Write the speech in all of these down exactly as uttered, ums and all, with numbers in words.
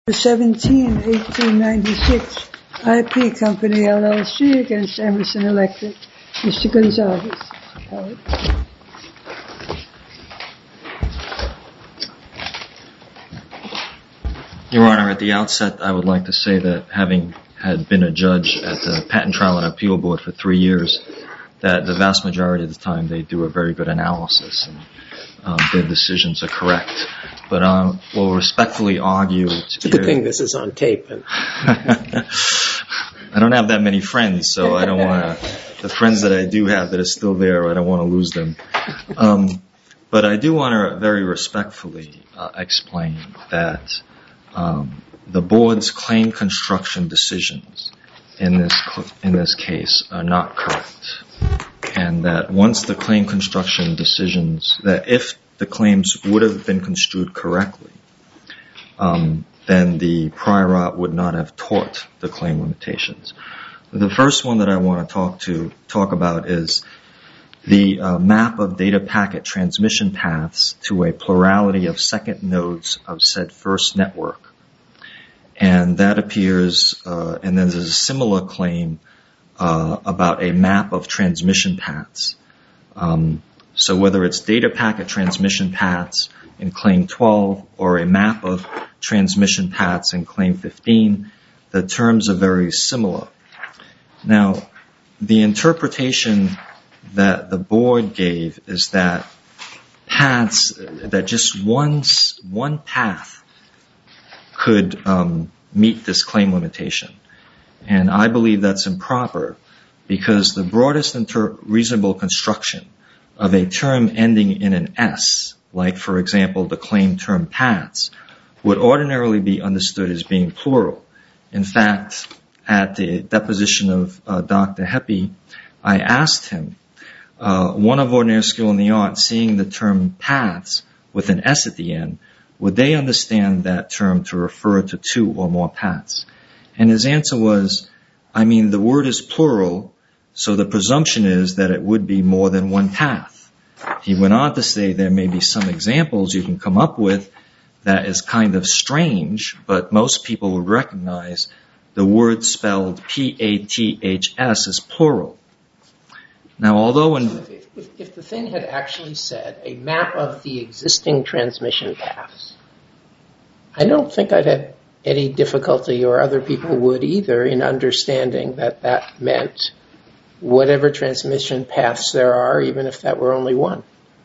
seventeen eighteen ninety-six I P Company, L L C against Emerson Electric. Mister Gonzalez. Howard. Your Honor, at the outset, I would like to say that having had been a judge at the Patent Trial and Appeal Board for three years, that the vast majority of the time they do a very good analysis and um, their decisions are correct. But um, we'll respectfully argue. It's a good thing this is on tape. And I don't have that many friends, so I don't want to. The friends that I do have that are still there, I don't want to lose them. Um, but I do want to very respectfully uh, explain that um, the board's claim construction decisions in this in this case are not correct, and that once the claim construction decisions, that if the claims would have been construed correctly, um, then the prior art would not have taught the claim limitations. The first one that I want to talk to talk about is the uh, map of data packet transmission paths to a plurality of second nodes of said first network. And that appears, uh, and then there's a similar claim uh, about a map of transmission paths. Um, so whether it's data packet transmission paths in Claim twelve or a map of transmission paths in Claim fifteen, the terms are very similar. Now, the interpretation that the board gave is that paths, that just one, one path could um, meet this claim limitation. And I believe that's improper because the broadest inter- reasonable construction of a term ending in an S, like, for example, the claim term paths, would ordinarily be understood as being plural. In fact, at the deposition of uh, Doctor Heppy, I asked him, uh, one of ordinary skill in the art, seeing the term paths with an S at the end, would they understand that term to refer to two or more paths? And his answer was, I mean, the word is plural, so the presumption is that it would be more than one path. He went on to say there may be some examples you can come up with that is kind of strange, but most people would recognize the word spelled P A T H S is plural. Now, although in... If, if, if the thing had actually said a map of the existing transmission paths, I don't think I'd have any difficulty, or other people would either, in understanding that that meant whatever transmission paths there are, even if that were only one.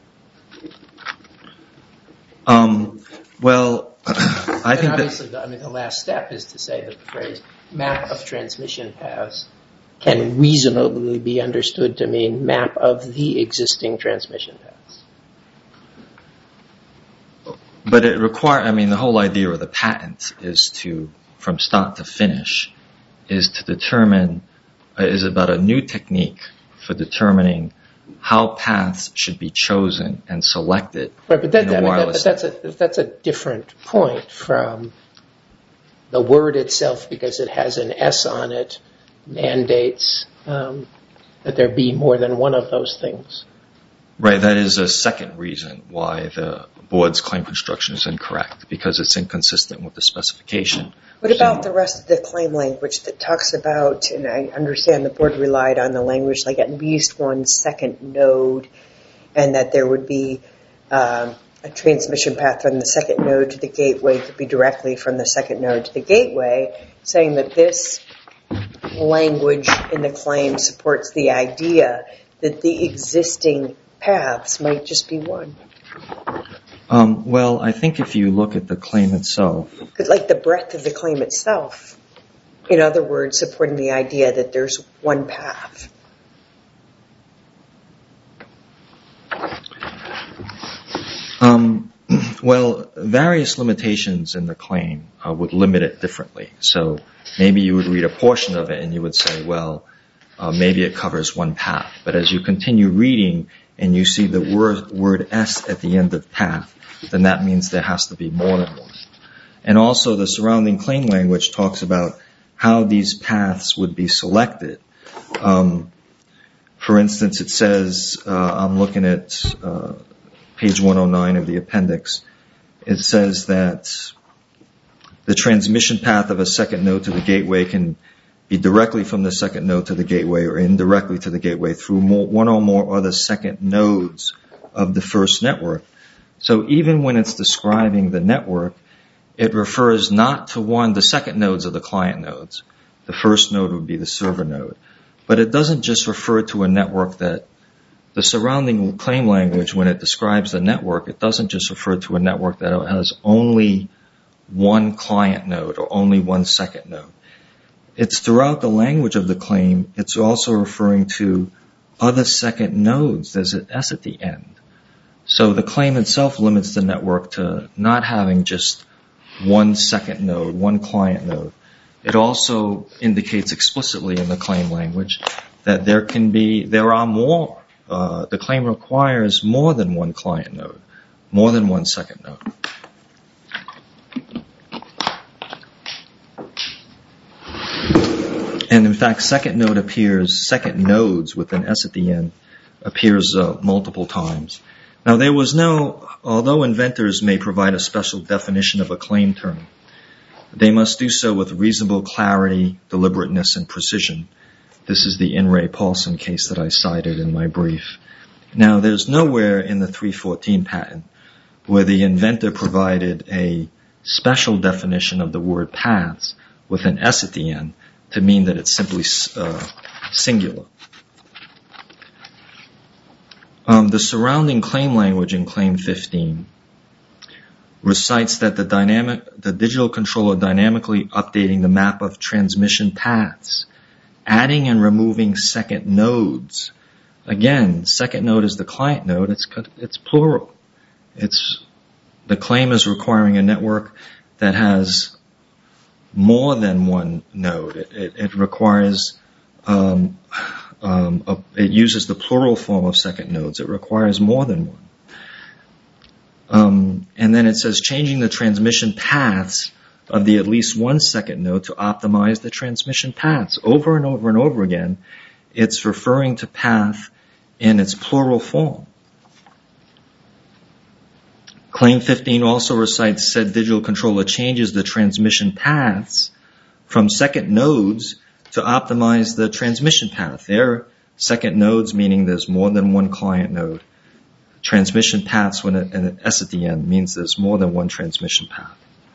Um, well, I and think obviously, that... the, I mean, the last step is to say that the phrase map of transmission paths can reasonably be understood to mean map of the existing transmission paths. But it require, I mean, the whole idea of the patent is to, from start to finish, is to determine, uh, is about a new technique for determining how paths should be chosen and selected. Right, but, that, in a I mean, wireless that, but that's a that's a different point from the word itself, because it has an S on it, mandates um, that there be more than one of those things. Right, that is a second reason why the board's claim construction is incorrect, because it's inconsistent with the specification. What about the rest of the claim language that talks about, and I understand the board relied on the language like at least one second node, and that there would be um, a transmission path from the second node to the gateway could be directly from the second node to the gateway, saying that this language in the claim supports the idea that the existing paths might just be one. Um, well, I think if you look at the claim itself... Like the breadth of the claim itself. In other words, supporting the idea that there's one path. Um, well, various limitations in the claim uh, would limit it differently. So maybe you would read a portion of it and you would say, well, uh, maybe it covers one path. But as you continue reading and you see the word, word S at the end of path, then that means there has to be more than one. And also the surrounding claim language talks about how these paths would be selected. Um, for instance, it says, uh, I'm looking at uh, page one oh nine of the appendix, it says that The transmission path of a second node to the gateway can be directly from the second node to the gateway or indirectly to the gateway through more, one or more other second nodes of the first network. So even when it's describing the network, it refers not to one, the second nodes of the client nodes. The first node would be the server node. But it doesn't just refer to a network that the surrounding claim language, when it describes the network, it doesn't just refer to a network that has only one client node or only one second node. It's throughout the language of the claim, it's also referring to other second nodes. There's an S at the end. So the claim itself limits the network to not having just one second node, one client node. It also indicates explicitly in the claim language that there can be, there are more. Uh, the claim requires more than one client node, more than one second node. And in fact, second node appears, second nodes with an S at the end appears uh, multiple times. Now there was no, although inventors may provide a special definition of a claim term, they must do so with reasonable clarity, deliberateness, and precision. This is the In re Paulson case that I cited in my brief. Now there's nowhere in the three fourteen patent where the inventor provided a special definition of the word paths with an S at the end to mean that it's simply uh, singular. Um, the surrounding claim language in Claim fifteen recites that the dynamic, the digital controller dynamically updating the map of transmission paths, adding and removing second nodes. Again, second node is the client node. It's it's plural. It's the claim is requiring a network that has more than one node. It, it, it requires um, um, a, it uses the plural form of second nodes. It requires more than one. Um, and then it says changing the transmission paths of the at least one second node to optimize the transmission paths. Over and over and over again, it's referring to path in its plural form. Claim fifteen also recites said digital controller changes the transmission paths from second nodes to optimize the transmission path. There, second nodes meaning there's more than one client node. Transmission paths with an S at the end means there's more than one transmission path.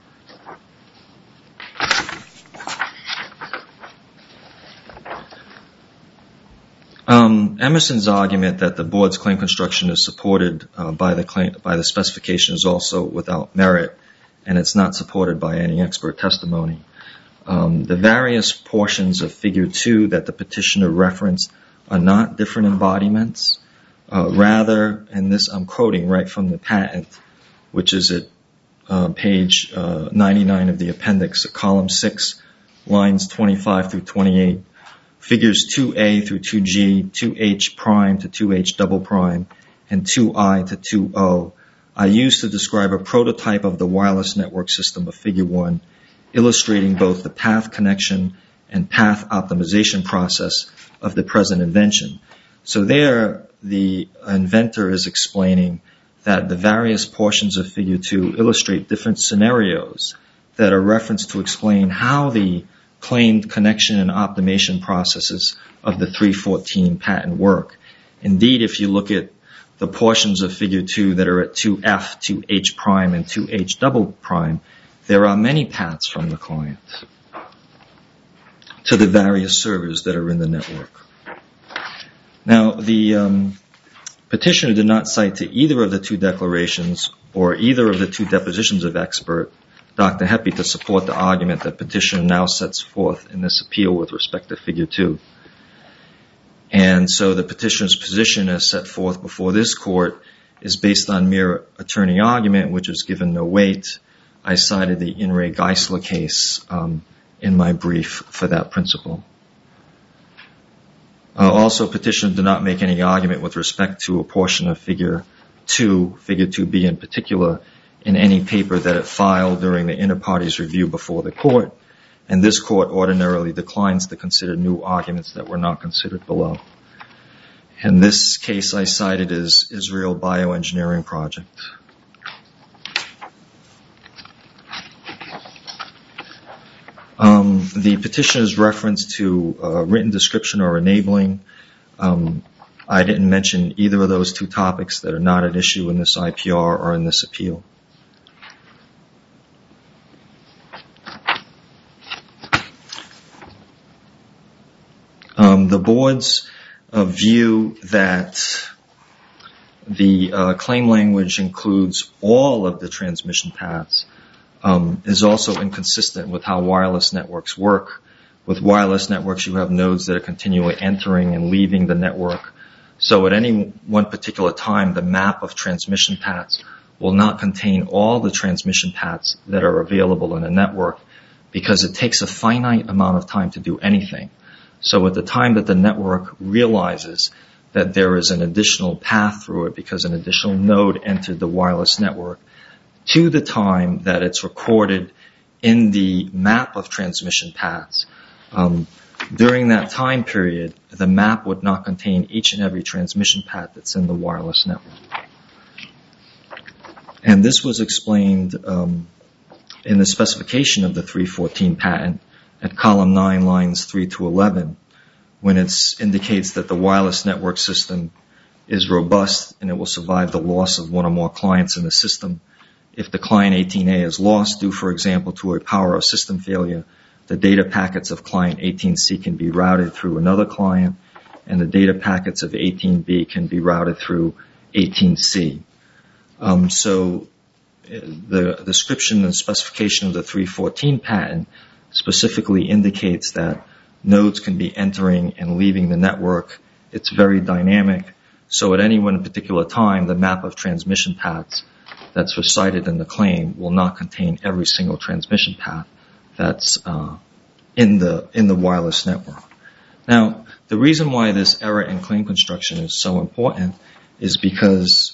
Um, Emerson's argument that the board's claim construction is supported uh, by the claim, by the specification is also without merit, and it's not supported by any expert testimony. Um, the various portions of Figure two that the petitioner referenced are not different embodiments. Uh, rather, and this I'm quoting right from the patent, which is at uh, page uh, ninety-nine of the appendix, column six, lines twenty-five through twenty-eight. Figures two A through two G, two H prime to two H double prime, and two I to two O are used to describe a prototype of the wireless network system of Figure one, illustrating both the path connection and path optimization process of the present invention. So there, the inventor is explaining that the various portions of Figure two illustrate different scenarios that are referenced to explain how the claimed connection and optimization processes of the three fourteen patent work. Indeed, if you look at the portions of Figure two that are at two F, two H prime, and two H double prime, there are many paths from the client to the various servers that are in the network. Now, the um, petitioner did not cite to either of the two declarations or either of the two depositions of expert Doctor Heppy to support the argument that petitioner now sets forth in this appeal with respect to Figure two. And so the petitioner's position as set forth before this court is based on mere attorney argument, which was given no weight. I cited the In re Geisler case um, in my brief for that principle. Uh, also, petitioner did not make any argument with respect to a portion of Figure two, Figure two B in particular, in any paper that it filed during the inter-parties review before the court, and this court ordinarily declines to consider new arguments that were not considered below. And this case I cited is Israel Bioengineering Project. Um, the petitioner's reference to uh, written description or enabling, um, I didn't mention either of those two topics that are not at issue in this I P R or in this appeal. Um, the board's uh, view that the uh, claim language includes all of the transmission paths um, is also inconsistent with how wireless networks work. With wireless networks, you have nodes that are continually entering and leaving the network. So at any one particular time, the map of transmission paths will not contain all the transmission paths that are available in a network because it takes a finite amount of time to do anything. So at the time that the network realizes that there is an additional path through it because an additional node entered the wireless network, to the time that it's recorded in the map of transmission paths, um, during that time period, the map would not contain each and every transmission path that's in the wireless network. And this was explained um, in the specification of the three fourteen patent at column nine, lines three to eleven, when it indicates that the wireless network system is robust and it will survive the loss of one or more clients in the system. If the client eighteen A is lost due, for example, to a power or system failure, the data packets of client eighteen C can be routed through another client, and the data packets of eighteen B can be routed through eighteen C. Um, so the description and specification of the three fourteen patent specifically indicates that nodes can be entering and leaving the network. It's very dynamic. So at any one particular time, the map of transmission paths that's recited in the claim will not contain every single transmission path that's uh, in the in the wireless network. Now, the reason why this error in claim construction is so important is because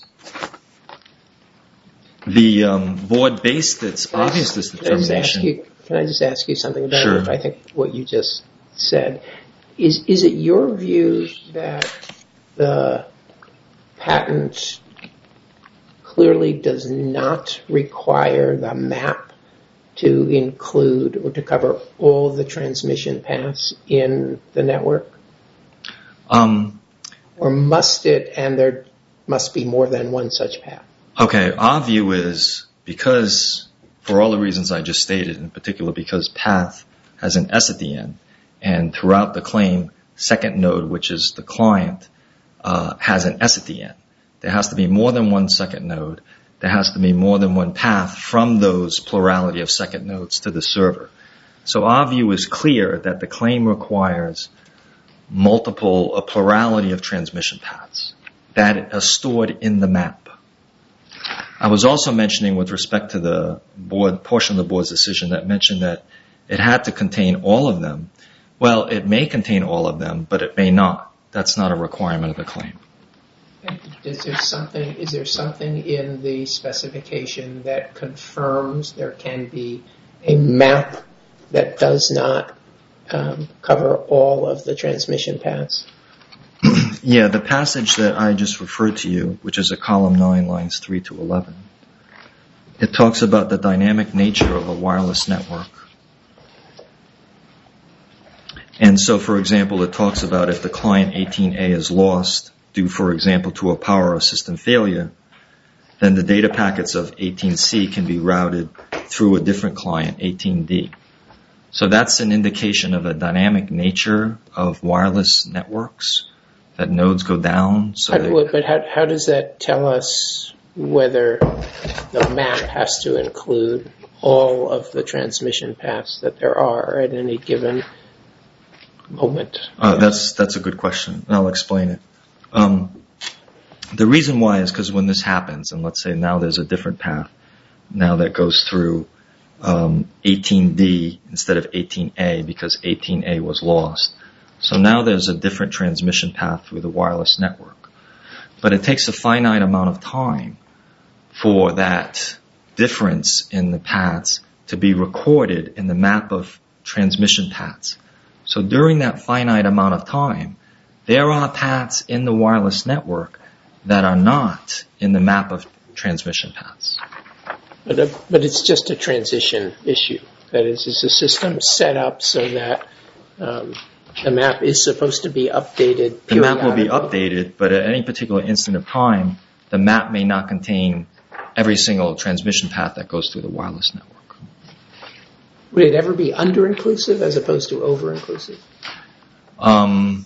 the um, board based its obviousness determination. Can I, you, can I just ask you something about Sure. it? I think what you just said. Is is it your view that the patent clearly does not require the map to include or to cover all the transmission paths in the network? Um, or must it, and there must be more than one such path? Okay, our view is because, for all the reasons I just stated, in particular because path has an S at the end, and throughout the claim, second node, which is the client, uh, has an S at the end. There has to be more than one second node. There has to be more than one path from those plurality of second nodes to the server. So our view is clear that the claim requires multiple, a plurality of transmission paths that are stored in the map. I was also mentioning with respect to the board, portion of the board's decision that mentioned that it had to contain all of them. Well, it may contain all of them, but it may not. That's not a requirement of the claim. Is there something, is there something in the specification that confirms there can be a map that does not um, cover all of the transmission paths? Yeah, the passage that I just referred to you, which is at column nine, lines three to eleven, it talks about the dynamic nature of a wireless network. And so, for example, it talks about if the client eighteen A is lost, due, for example, to a power or system failure, then the data packets of eighteen C can be routed through a different client, eighteen D. So that's an indication of a dynamic nature of wireless networks, that nodes go down. So how, they, but how, how does that tell us whether the map has to include all of the transmission paths that there are at any given moment? Uh, that's that's a good question. I'll explain it. Um, the reason why is because when this happens, and let's say now there's a different path now that goes through um, eighteen D instead of eighteen A because eighteen A was lost. So now there's a different transmission path through the wireless network. But it takes a finite amount of time for that difference in the paths to be recorded in the map of transmission paths. So during that finite amount of time, there are paths in the wireless network that are not in the map of transmission paths. But, uh, but it's just a transition issue. That is, is the system set up so that um, the map is supposed to be updated The map will be periodically? updated, but at any particular instant of time, the map may not contain every single transmission path that goes through the wireless network. Would it ever be under-inclusive as opposed to over-inclusive? Um,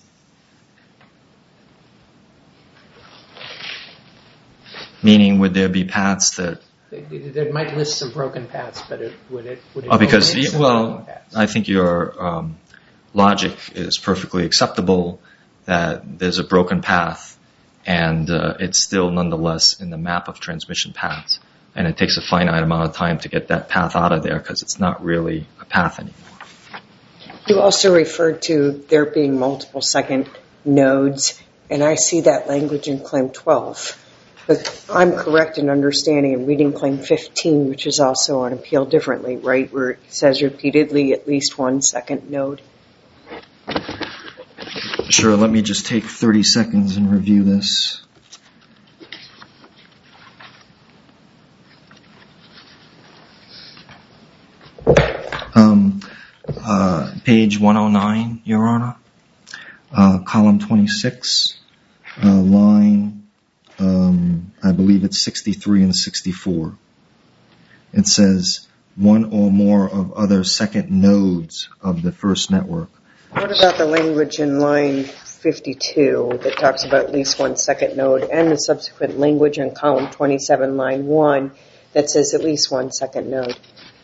meaning, would there be paths that... It might list some broken paths, but it, would it would it Oh, because, omit some well, broken paths? I think your um, logic is perfectly acceptable, that there's a broken path, and uh, it's still nonetheless in the map of transmission paths. And it takes a finite amount of time to get that path out of there because it's not really a path anymore. You also referred to there being multiple second nodes, and I see that language in Claim twelve. But I'm correct in understanding and reading Claim fifteen, which is also on appeal differently, right, where it says repeatedly at least one second node. Sure, let me just take thirty seconds and review this. Um, uh, page one oh nine, Your Honor, uh, column twenty-six, uh, line, um, I believe it's sixty-three and sixty-four. It says one or more of other second nodes of the first network. What about the language in line fifty-two that talks about at least one second node, and the subsequent language in column twenty-seven, line one, that says at least one second node?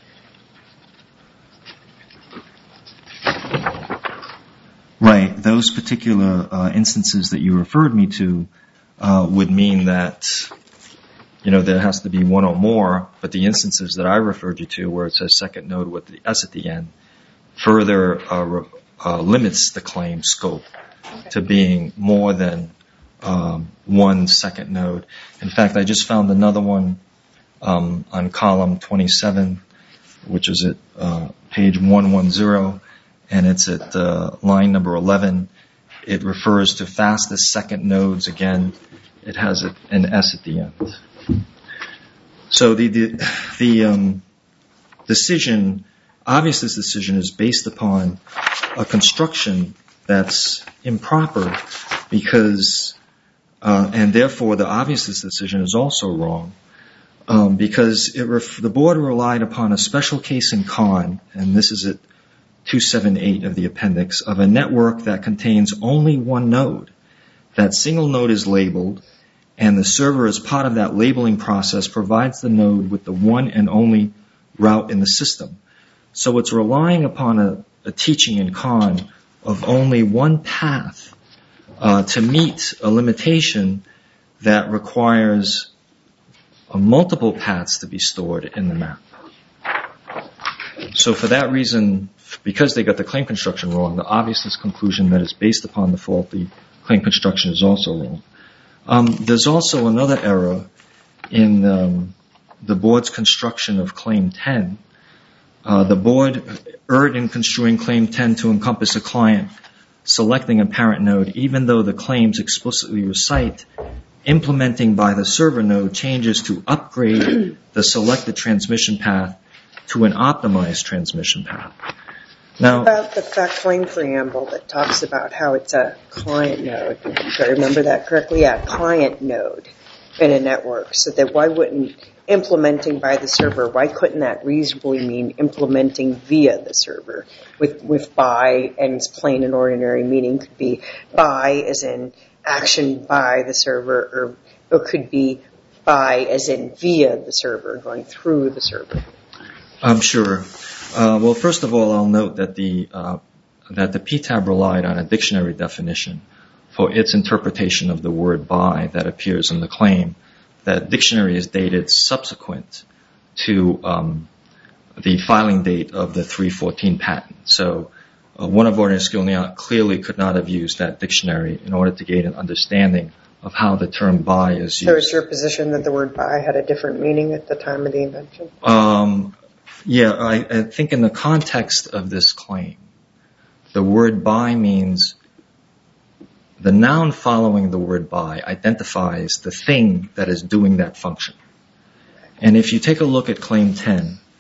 Right. Those particular uh, instances that you referred me to uh, would mean that, you know, there has to be one or more, but the instances that I referred you to where it says second node with the S at the end further uh, re- uh, limits the claim scope to being more than um, one second node. In fact, I just found another one um, on column twenty-seven, which is at uh, page one ten, and it's at uh, line number eleven. It refers to fastest second nodes again. It has a, an S at the end. So the the, the um, decision, obviousness decision, is based upon a construction that's improper, because uh, and therefore the obviousness decision is also wrong, um, because it ref- the board relied upon a special case in Kahn, and this is at two seventy-eight of the appendix, of a network that contains only one node. That single node is labeled, and the server, as part of that labeling process, provides the node with the one and only route in the system. So it's relying upon a, a teaching in Kahn of only one path uh, to meet a limitation that requires uh, multiple paths to be stored in the map. So for that reason, because they got the claim construction wrong, the obviousness conclusion that is based upon the faulty claim construction is also wrong. Um, there's also another error in um, the board's construction of Claim ten. Uh, the board erred in construing Claim ten to encompass a client selecting a parent node, even though the claims explicitly recite implementing by the server node changes to upgrade the selected transmission path to an optimized transmission path. Now, About the fact claim preamble that talks about how it's a client node. If I remember that correctly, yeah, client node in a network. So that why wouldn't implementing by the server, why couldn't that reasonably mean implementing via the server? With with by and its plain and ordinary meaning could be by as in action by the server, or or could be by as in via the server, going through the server. I'm sure. Uh, well, first of all, I'll note that the uh, that the P T A B relied on a dictionary definition for its interpretation of the word by that appears in the claim. That dictionary is dated subsequent to um, the filing date of the three fourteen patent. So uh, one of ordinary skill in the art clearly could not have used that dictionary in order to gain an understanding of how the term by is used. So is your position that the word by had a different meaning at the time of the invention? Um, yeah, I, I think in the context of this claim, the word by means the noun following the word by identifies the thing that is doing that function. And if you take a look at Claim ten,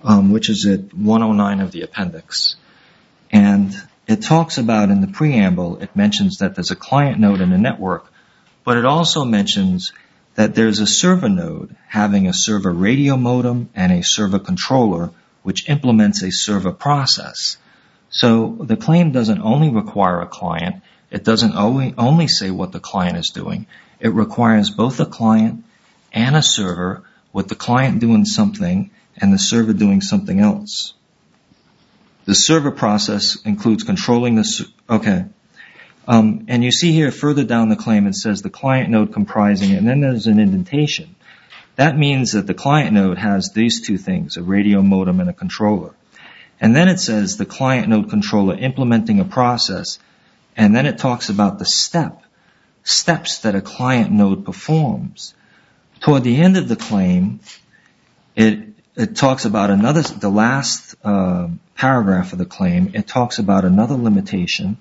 um, which is at one oh nine of the appendix. And it talks about in the preamble, it mentions that there's a client node in a network, but it also mentions that there's a server node having a server radio modem and a server controller, which implements a server process. So the claim doesn't only require a client. It doesn't only, only say what the client is doing. It requires both a client and a server, with the client doing something and the server doing something else. The server process includes controlling the... Ser- okay. Um, and you see here further down the claim it says the client node comprising it, and then there's an indentation. That means that the client node has these two things, a radio modem and a controller. And then it says the client node controller implementing a process, and then it talks about the step, steps that a client node performs. Toward the end of the claim, it it talks about another, the last uh, paragraph of the claim, it talks about another limitation,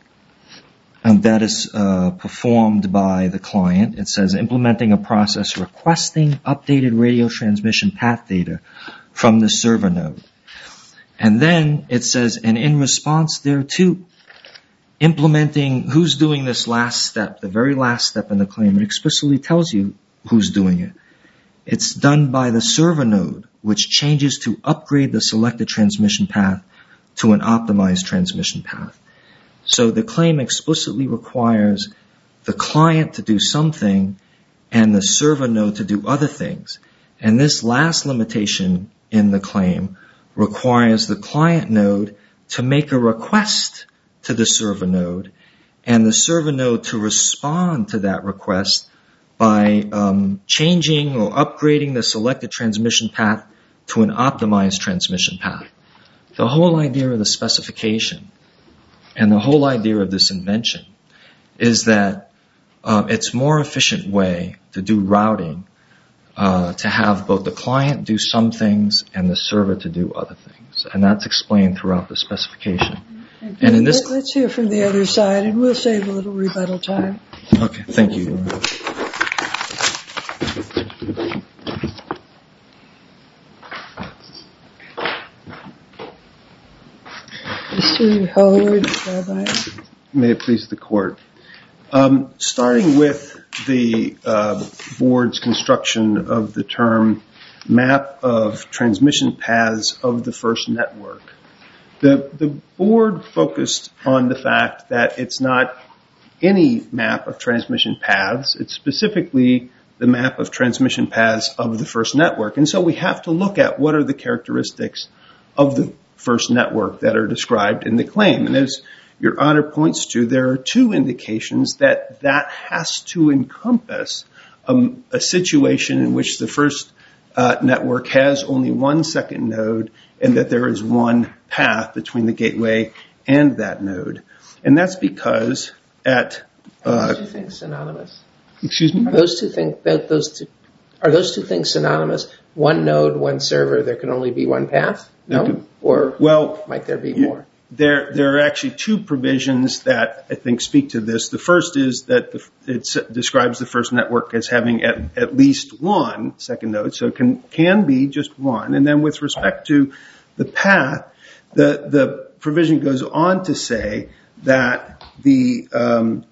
and that is uh, performed by the client. It says implementing a process requesting updated radio transmission path data from the server node. And then it says, and in response thereto, implementing who's doing this last step, the very last step in the claim. It explicitly tells you who's doing it. It's done by the server node, which changes to upgrade the selected transmission path to an optimized transmission path. So the claim explicitly requires the client to do something and the server node to do other things. And this last limitation in the claim requires the client node to make a request to the server node and the server node to respond to that request by um, changing or upgrading the selected transmission path to an optimized transmission path. The whole idea of the specification and the whole idea of this invention is that uh, it's a more efficient way to do routing, uh, to have both the client do some things and the server to do other things. And that's explained throughout the specification. And in this, let's hear from the other side, and we'll save a little rebuttal time. Okay, thank you. Mister Howard, Rabbi. May it please the court. Um, starting with the uh, board's construction of the term map of transmission paths of the first network, the, the board focused on the fact that it's not any map of transmission paths. It's specifically the map of transmission paths of the first network. And so we have to look at what are the characteristics of the first network that are described in the claim. And as Your Honor points to, there are two indications that that has to encompass um, a situation in which the first uh, network has only one second node and that there is one path between the gateway and that node. And that's because at... Uh, are those two things synonymous? Excuse me? Are those two things, those two, are those two things synonymous? One node, one server, there can only be one path? No? Or well, might there be more? There, there are actually two provisions that I think speak to this. The first is that the, it describes the first network as having at, at least one second node, so it can, can be just one. And then with respect to the path, the, the provision goes on to say that the, um,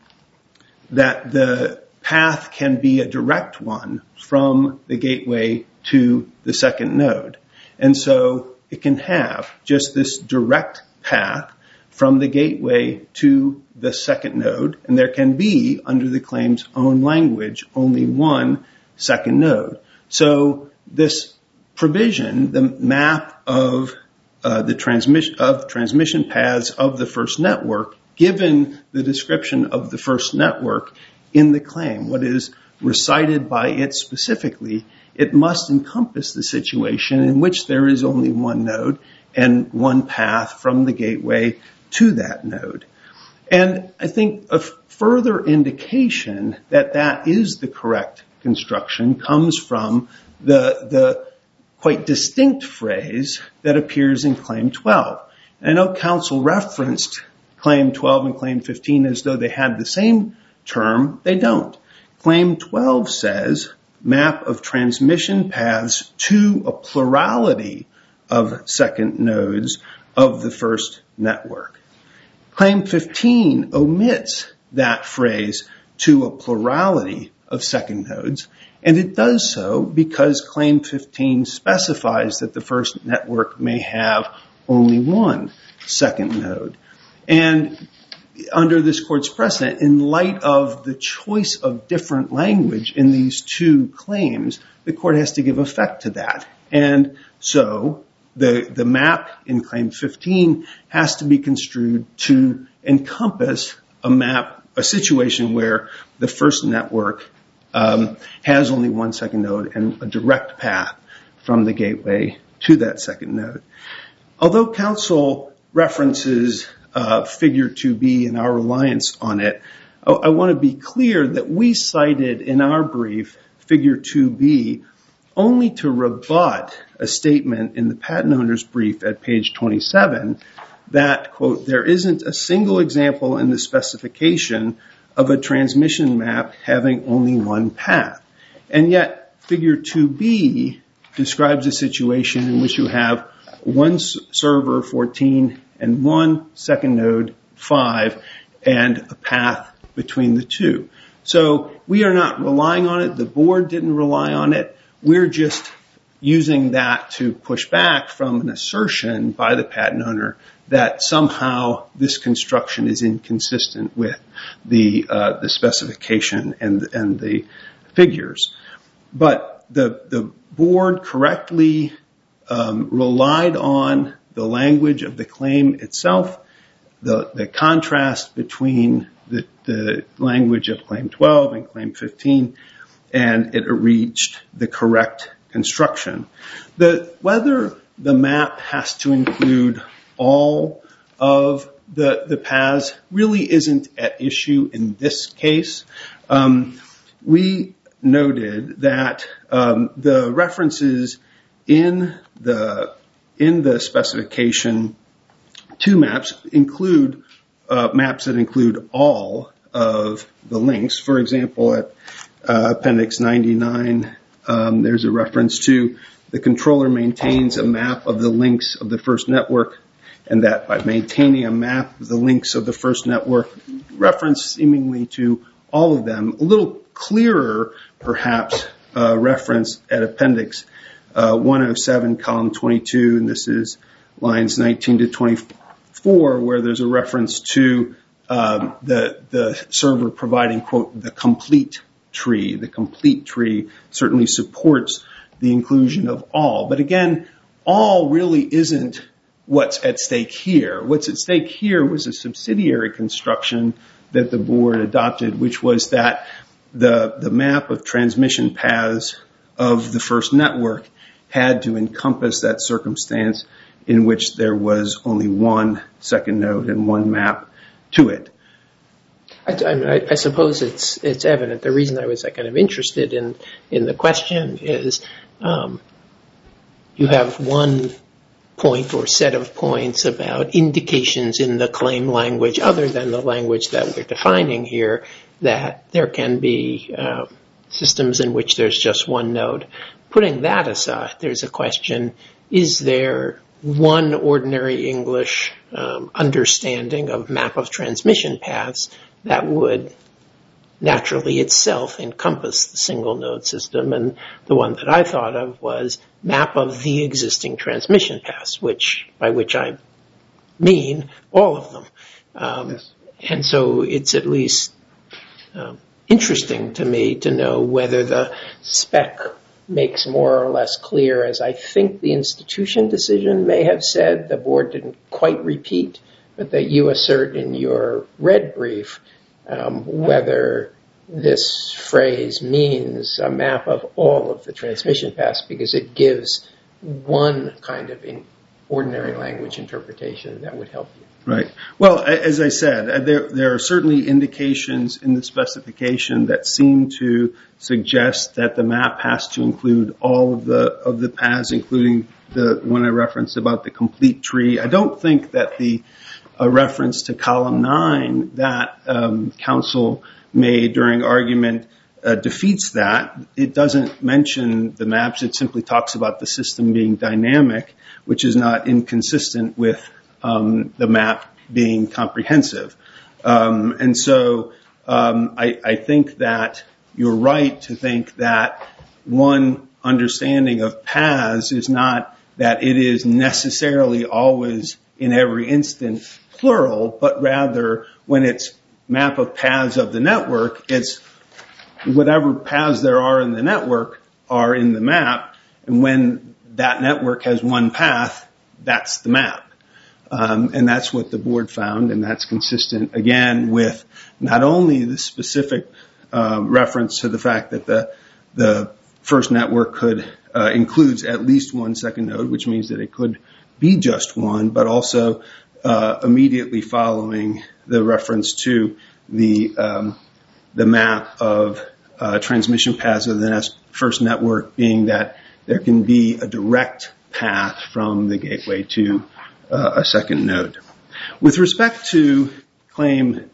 that the path can be a direct one from the gateway to the second node. And so it can have just this direct path from the gateway to the second node, and there can be, under the claim's own language, only one second node. So this provision, the map of uh, the transmission of transmission paths of the first network, given the description of the first network in the claim, what is recited by it specifically, it must encompass the situation in which there is only one node and one path from the gateway to that node. And I think a further indication that that is the correct construction comes from the, the quite distinct phrase that appears in Claim twelve. And I know counsel referenced Claim twelve and Claim fifteen as though they had the same term. They don't. Claim twelve says map of transmission paths to a plurality of second nodes of the first network. Claim fifteen omits that phrase to a plurality of second nodes, and it does so because Claim fifteen specifies that the first network may have only one second node. And under this court's precedent, in light of the choice of different language in these two claims, the court has to give effect to that. And so the, the map in Claim fifteen has to be construed to encompass a map, a situation where the first network um, has only one second node and a direct path from the gateway to that second node. Although counsel references uh, Figure two B and our reliance on it, I, I want to be clear that we cited in our brief Figure two B only to rebut a statement in the patent owner's brief at page twenty-seven that, quote, there isn't a single example in the specification of a transmission map having only one path. And yet Figure two B describes a situation in which you have one server, fourteen, and one second node, five, and a path between the two. So we are not relying on it. The board didn't rely on it. We're just using that to push back from an assertion by the patent owner that somehow this construction is inconsistent with the uh, the specification and and the figures. But the the board correctly um, relied on the language of the claim itself, the the contrast between the, the language of Claim twelve and Claim fifteen, and it reached the correct construction. The whether the map has to include all of the the paths really isn't at issue in this case. Um, we noted that um, the references in the in the specification to maps include uh, maps that include all of the links. For example, at uh, Appendix ninety-nine, um, there's a reference to the controller maintains a map of the links of the first network, and that by maintaining a map of the links of the first network, reference seemingly to all of them. A little clearer, perhaps, uh, reference at Appendix uh, one oh seven, column twenty-two, and this is lines nineteen to twenty-four, where there's a reference to um, the the server providing, quote, the complete tree. The complete tree certainly supports the inclusion of all. But again, all really isn't what's at stake here. What's at stake here was a subsidiary construction that the board adopted, which was that the the map of transmission paths of the first network had to encompass that circumstance in which there was only one second node and one map to it. I, I, I suppose it's it's evident. The reason I was kind of interested in, in the question is um, you have one point or set of points about indications in the claim language other than the language that we're defining here that there can be uh, systems in which there's just one node. Putting that aside, there's a question, is there one ordinary English um, understanding of map of transmission paths that would naturally itself encompass the single node system? And the one that I thought of was map of the existing transmission paths, which by which I mean all of them. Um, yes. And so it's at least um, interesting to me to know whether the spec makes more or less clear, as I think the institution decision may have said, the board didn't quite repeat, but that you assert in your red brief, um, whether this phrase means a map of all of the transmission paths, because it gives one kind of in ordinary language interpretation that would help you. Right. Well, as I said, there there are certainly indications in the specification that seem to suggest that the map has to include all of the of the paths, including the one I referenced about the complete tree. I don't think that the a reference to column nine that um, counsel made during argument uh, defeats that. It doesn't mention the maps. It simply talks about the system being dynamic, which is not inconsistent with um, the map being comprehensive. Um, and so um, I, I think that you're right to think that one understanding of paths is not that it is necessarily always in every instance plural, but rather when it's map of paths of the network, it's whatever paths there are in the network are in the map, and when that network has one path, that's the map. Um, and that's what the board found, and that's consistent, again, with not only the specific uh, reference to the fact that the the first network could uh, includes at least one second node, which means that it could be just one, but also uh, immediately following the reference to the um, the map of uh, transmission paths of the first network, being that there can be a direct path from the gateway to uh, a second node. With respect to claim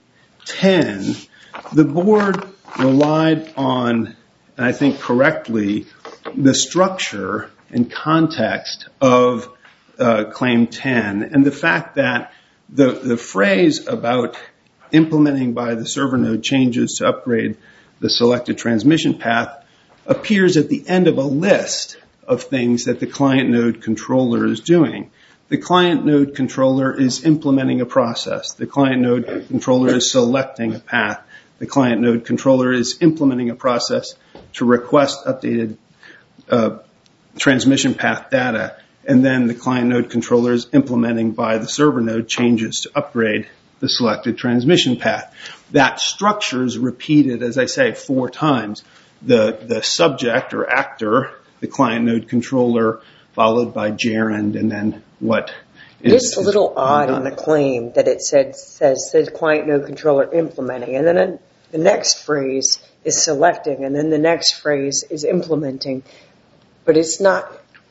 ten, the board relied on, and I think correctly, the structure and context of uh, claim ten, and the fact that the, the phrase about implementing by the server node changes to upgrade the selected transmission path appears at the end of a list of things that the client node controller is doing. The client node controller is implementing a process. The client node controller is selecting a path. The client node controller is implementing a process to request updated uh, transmission path data. And then the client node controller is implementing by the server node changes to upgrade the selected transmission path. That structure is repeated, as I say, four times. The, the subject or actor, the client node controller, followed by gerund, and then what is... It's a little odd in the claim that it said, says the client node controller implementing, and then the next phrase is selecting, and then the next phrase is implementing. But it's not,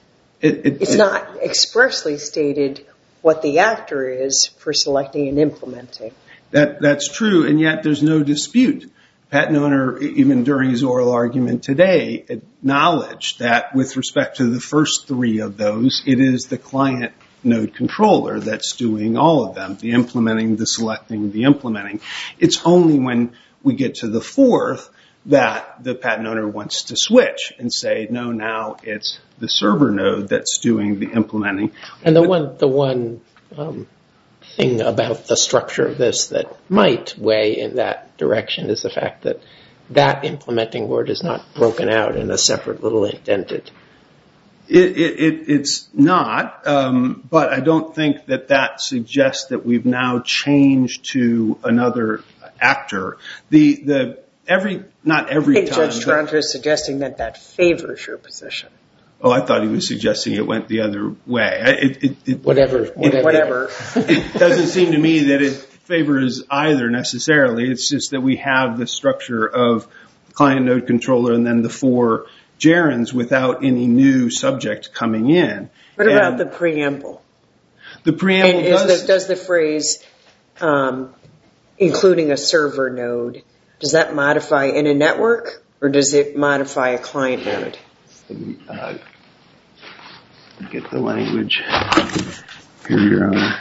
it, it, it's it, not expressly stated what the actor is for selecting and implementing. That, that's true, and yet there's no dispute. Patent owner, even during his oral argument today, acknowledged that with respect to the first three of those, it is the client node controller that's doing all of them, the implementing, the selecting, the implementing. It's only when we get to the fourth that the patent owner wants to switch and say, no, now it's the server node that's doing the implementing. And the but, one, the one um, thing about the structure of this that might weigh in that direction is the fact that that implementing word is not broken out in a separate little indented. It, it, it, it's not, um, but I don't think that that suggests that we've now changed to another actor. The the every not every I think time. Judge Toronto is suggesting that that favors your position. Oh, I thought he was suggesting it went the other way. It, it, it, whatever, it, whatever. It doesn't seem to me that it favors either necessarily. It's just that we have the structure of client node controller and then the four gerunds without any new subject coming in. What and about the preamble? The preamble and does... The, does the phrase, um, including a server node, does that modify in a network or does it modify a client node? Uh, get the language here, Your Honor.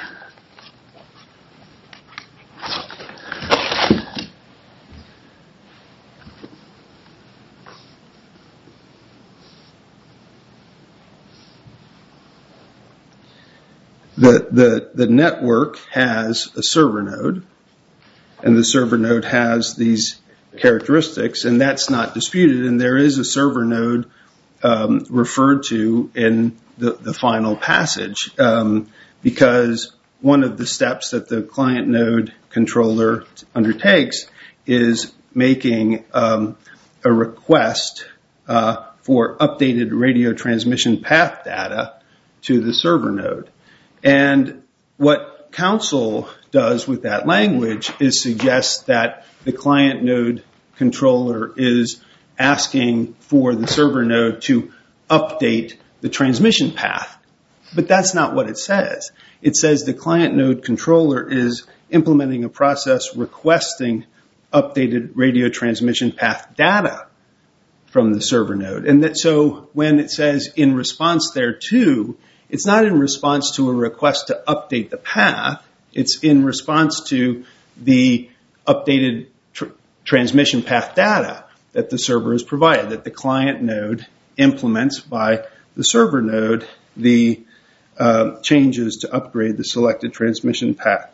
The, the, the network has a server node, and the server node has these characteristics, and that's not disputed, and there is a server node um, referred to in the, the final passage, um, because one of the steps that the client node controller undertakes is making um, a request uh, for updated radio transmission path data to the server node. And what counsel does with that language is suggest that the client node controller is asking for the server node to update the transmission path. But that's not what it says. It says the client node controller is implementing a process requesting updated radio transmission path data from the server node. And that, so when it says in response thereto, it's not in response to a request to update the path. It's in response to the updated tr- transmission path data that the server has provided, that the client node implements by the server node the uh, changes to upgrade the selected transmission path.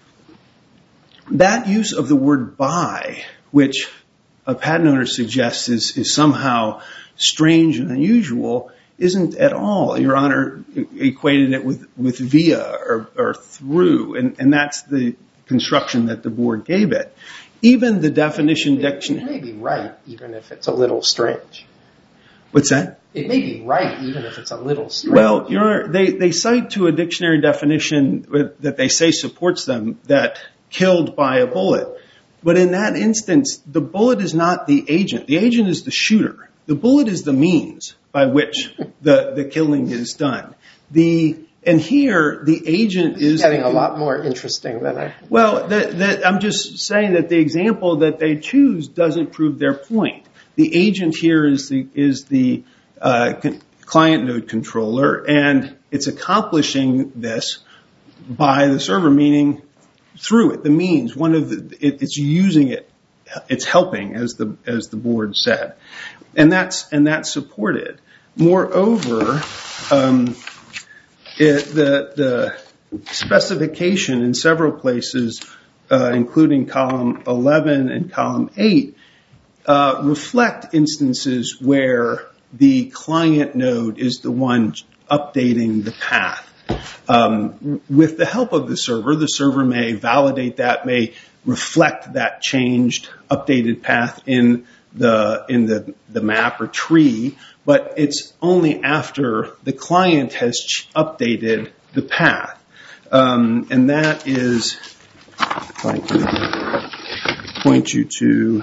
That use of the word by, which a patent owner suggests is, is somehow strange and unusual, isn't at all. Your Honor equated it with, with via or, or through, and, and that's the construction that the board gave it. Even the definition dictionary... It may be right, even if it's a little strange. What's that? It may be right, even if it's a little strange. Well, Your Honor, they, they cite to a dictionary definition that they say supports them that killed by a bullet. But in that instance, the bullet is not the agent. The agent is the shooter. The bullet is the means by which the, the killing is done. The and here the agent this is is getting a lot more interesting than I. Well, that, that, I'm just saying that the example that they choose doesn't prove their point. The agent here is the is the uh, client node controller, and it's accomplishing this by the server, meaning through it. The means, one of the, it, it's using it, it's helping, as the as the board said, and that's and that's supported. Moreover, um, it, the the specification in several places, uh, including column eleven and column eight, uh, reflect instances where the client node is the one updating the path. Um, with the help of the server, the server may validate that, may reflect that changed, updated path in the in the, the map or tree, but it's only after the client has ch- updated the path. Um, and that is, if I can point you to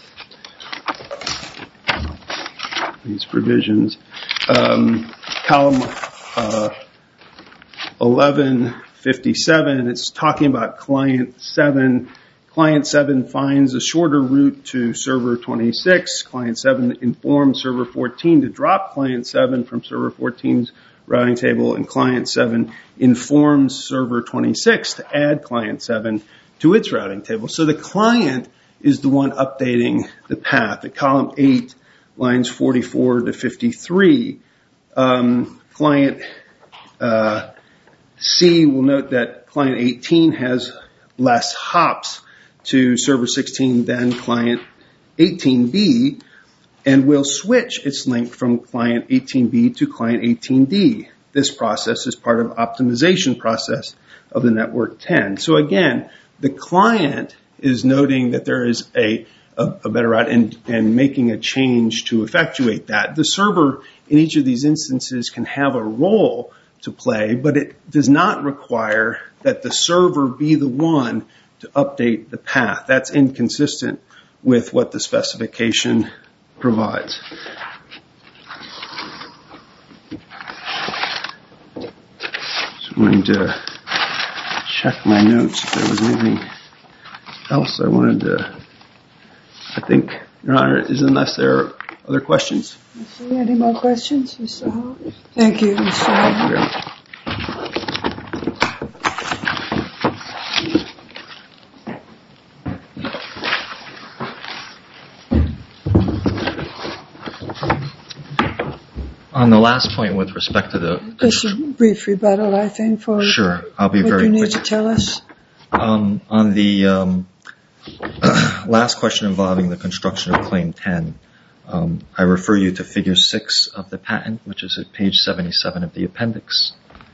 these provisions, um, column uh, eleven fifty-seven, it's talking about client seven. Client seven finds a shorter route to server twenty-six. Client seven informs server fourteen to drop client seven from server fourteen's routing table, and client seven informs server twenty-six to add client seven to its routing table. So the client is the one updating the path. At column eight, lines forty-four to fifty-three, um, client uh, C will note that client eighteen has less hops to server sixteen than client eighteen B, and will switch its link from client eighteen B to client eighteen D. This process is part of optimization process of the network ten. So again, the client is noting that there is a, a, a better route and, and making a change to effectuate that. The server in each of these instances can have a role to play, but it does not require that the server be the one to update the path. That's inconsistent with what the specification provides. So I'm going to check my notes if there was anything else I wanted to, I think, Your Honor, is unless there are other questions. See any more questions, Mister Hall? Thank you, Mister Hall. Thank you very much. On the last point with respect to the... Just a brief rebuttal, I think, for Sure, I'll be what very you need quick. to tell us. Um, on the um, last question involving the construction of Claim ten, um, I refer you to Figure six of the patent, which is at page seventy-seven of the appendix.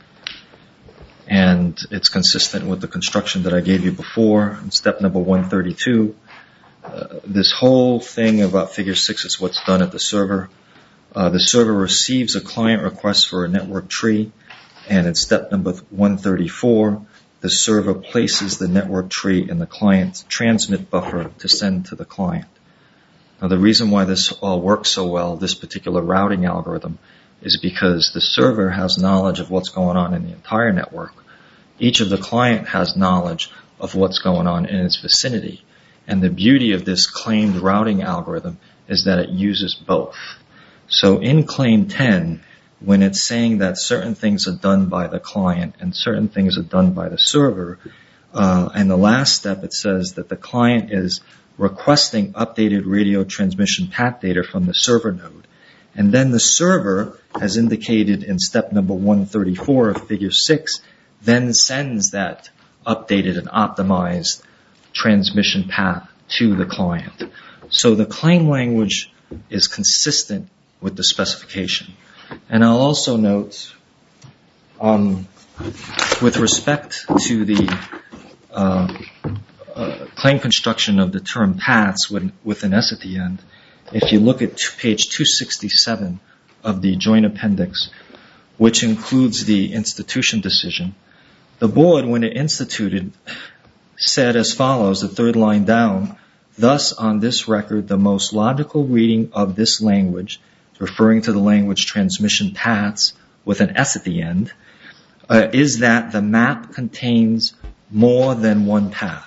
And it's consistent with the construction that I gave you before. In step number one thirty-two, uh, this whole thing about Figure six is what's done at the server. Uh, the server receives a client request for a network tree, and in step number one thirty-four, the server places the network tree in the client's transmit buffer to send to the client. Now, the reason why this all works so well, this particular routing algorithm, is because the server has knowledge of what's going on in the entire network. Each of the client has knowledge of what's going on in its vicinity. And the beauty of this claimed routing algorithm is that it uses both. So in Claim ten, when it's saying that certain things are done by the client and certain things are done by the server, uh, and the last step it says that the client is requesting updated radio transmission path data from the server node. And then the server, as indicated in step number one thirty-four of figure six, then sends that updated and optimized transmission path to the client. So the claim language is consistent with the specification. And I'll also note, um, with respect to the uh, uh, claim construction of the term paths with, with an S at the end, if you look at page two sixty-seven of the joint appendix, which includes the institution decision, the board, when it instituted, said as follows, the third line down, thus on this record, the most logical reading of this language, referring to the language transmission paths with an S at the end, uh, is that the map contains more than one path.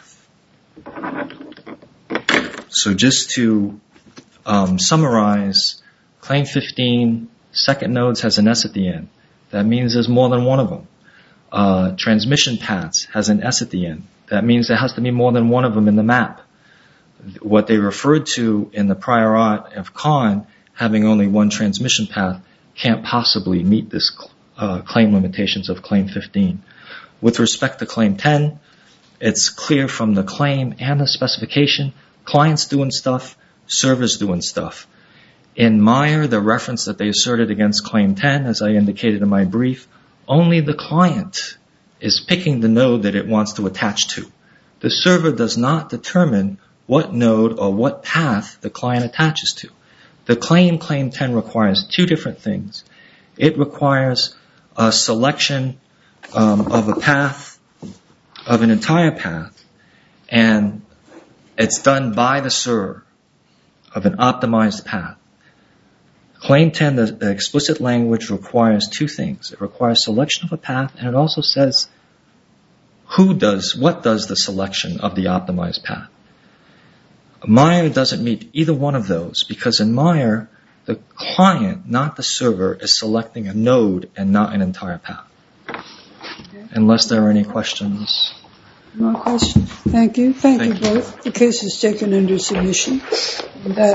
So just to um, summarize, Claim fifteen, second nodes has an S at the end. That means there's more than one of them. Uh, transmission paths has an S at the end. That means there has to be more than one of them in the map. What they referred to in the prior art of Kahn, having only one transmission path, can't possibly meet this uh, claim limitations of Claim fifteen. With respect to Claim ten, it's clear from the claim and the specification, clients doing stuff, servers doing stuff. In Meyer, the reference that they asserted against Claim ten, as I indicated in my brief, only the client is picking the node that it wants to attach to. The server does not determine what node or what path the client attaches to. The claim, Claim ten, requires two different things. It requires a selection um, of a path, of an entire path, and it's done by the server of an optimized path. Claim ten, the, the explicit language, requires two things. It requires selection of a path, and it also says who does, what does the selection of the optimized path. Meyer doesn't meet either one of those because in Meyer, the client, not the server, is selecting a node and not an entire path. Okay. Unless there are any questions. More questions? Thank you. Thank, Thank you both. The case is taken under submission. That